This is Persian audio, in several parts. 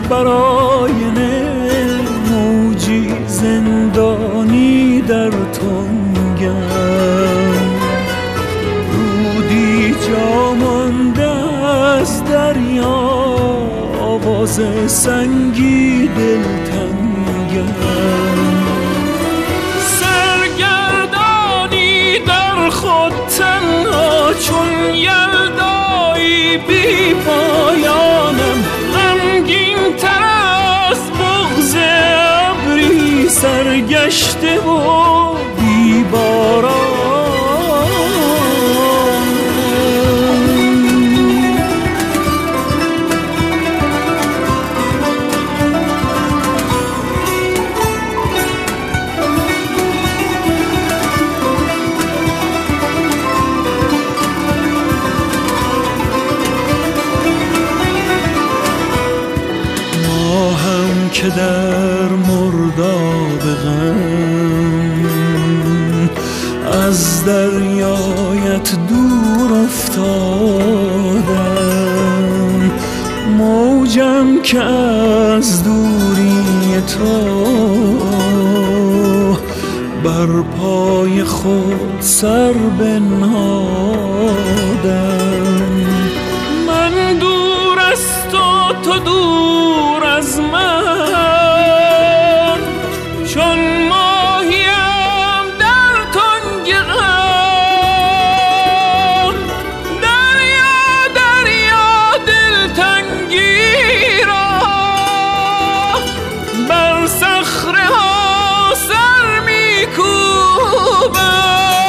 برای موجی زندانی در تنگم، رودی جا مانده از دریا، آواز سنگی دلتنگم. سرگردانی در خود تنها چون یلدایی بی پایانم، غمگین تر از بغض ابری سرگشته و بی‌باران. که در مرداب غم از دریایت دور افتادم، موجم که از دوری تو بر پای خود سر بنهادم. من دور از تو دور از من، چون ماهیم در تنگ غم. دریا دریا دلتنگی را بر صخره ها سر می‌کوبم.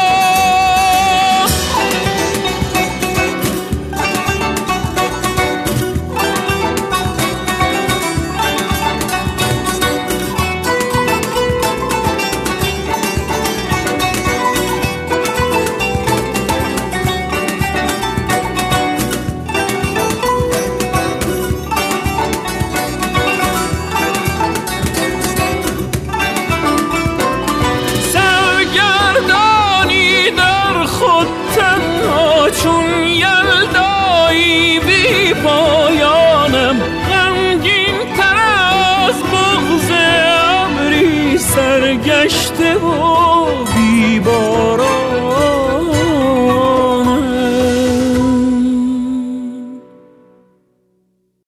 چون یلدایی بی پایانم، غمگین تر از بغض ابری سرگشته و